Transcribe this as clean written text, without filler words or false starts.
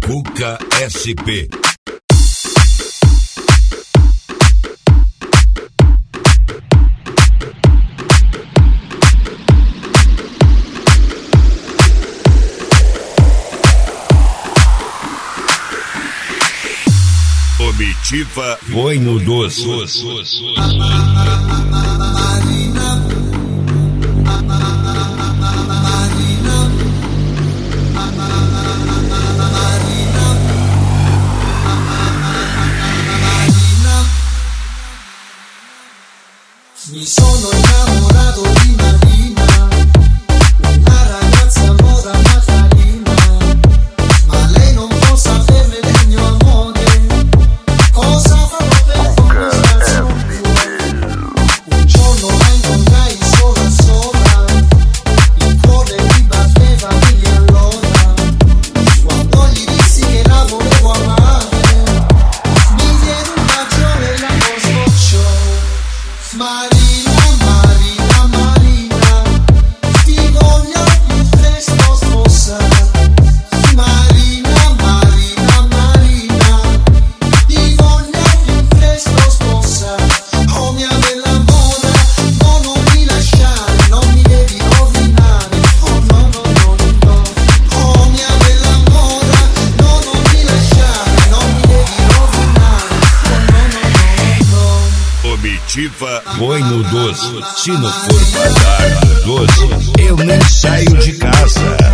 Cuca SP. Omitiva foi no doce. Mi sono innamorato di Marina, una ragazza mora macarina, ma lei non può saperne del mio amore. Cosa farò per conquistarsi? Un giorno la incontrai sola sola, il cuore mi batteva mille all'ora. Quando gli dissi che la volevo amare, mi diede un bacio e la scocciò. Marina, Marina, Marina, ti voglio più presto sposare. Marina, Marina, Marina, ti voglio più presto sposare. Oh mia bella mona, no, non mi lasciare, non mi devi rovinare. Oh no, no, no, no. Oh mia bella mona, no, non mi lasciare, non mi devi rovinare. Oh no, no, no, no. Omitiva foi no doce. Se não for pra dar no doce, eu nem saio de casa.